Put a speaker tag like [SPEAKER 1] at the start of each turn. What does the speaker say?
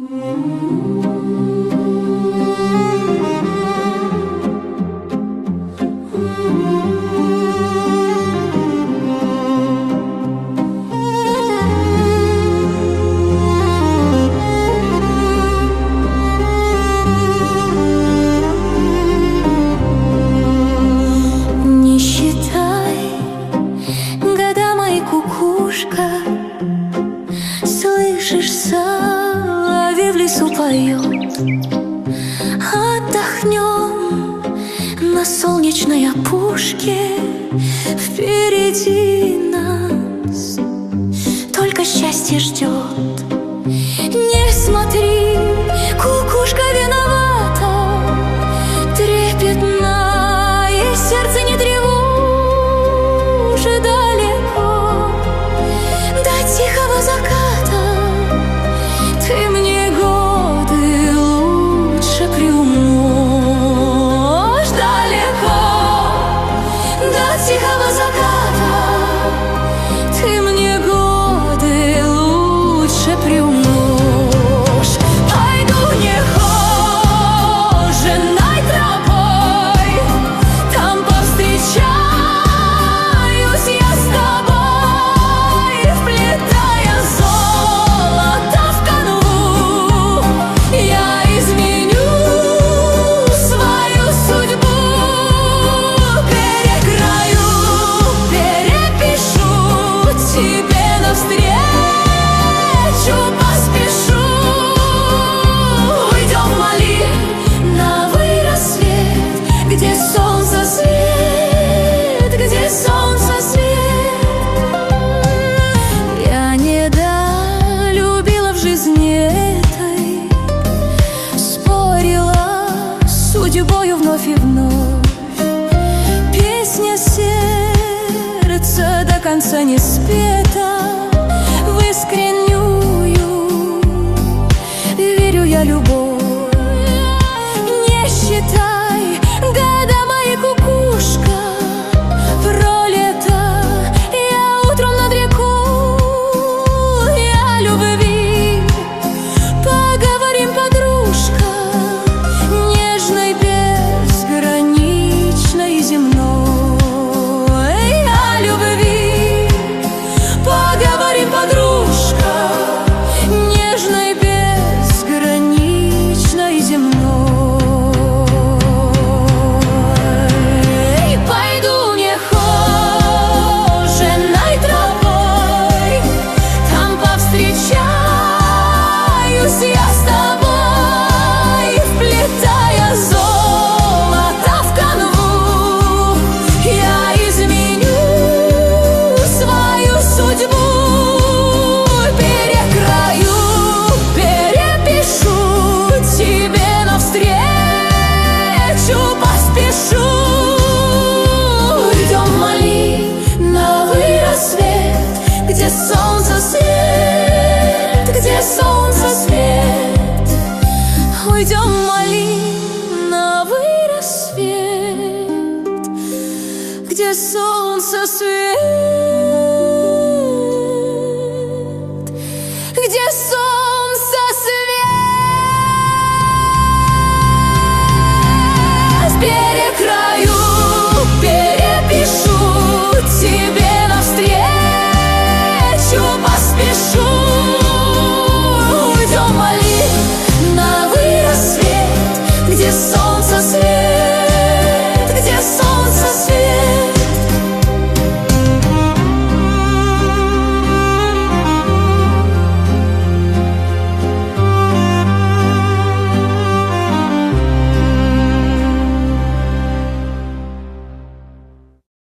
[SPEAKER 1] Не считай года, мои кукушка. Слышишь, соловей в лесу поет. Отдохнем на солнечной опушке. Впереди нас только счастье ждет. Не смотри, кукушка виновата, трепетное сердце не тревожи далеко. До тихого заката ты мне годы лучше приумножь. Далеко до тихого заката ты мне годы лучше приумножь. Пойду нехоженной тропой, там повстречаюсь я с тобой, вплетая золото в канву. Я изменю свою судьбу, перекрою, перепишу, тебе навстречу поспешу. Уйдем, Мали, новый рассвет, где солнце свет, где солнце свет. Я недолюбила в жизни этой, спорила с судьбою вновь и вновь. Песня сердца до конца не спета, в искреннюю верю я любовь. Не считай года, мои кукушка, пролета я утром над рекой. О любви поговорим, подружка, нежной, безграничной и земной. О любви поговорим, подружка, нежной, безграничной и земной. Пойду нехоженной тропой, там повстречаюсь я с тобой, вплетая золото в канву. Я изменю свою судьбу, перекрою, перепишу, тебе навстречу поспешу. Уйдем, Мали, новый рассвет, где солнце свет, где солнце свет. Уйдем, Мали, новый рассвет, где солнце свет, где солнце свет. Перекрою, перепишу, тебе навстречу поспешу. Уйдем, Мали, новый рассвет, где солнце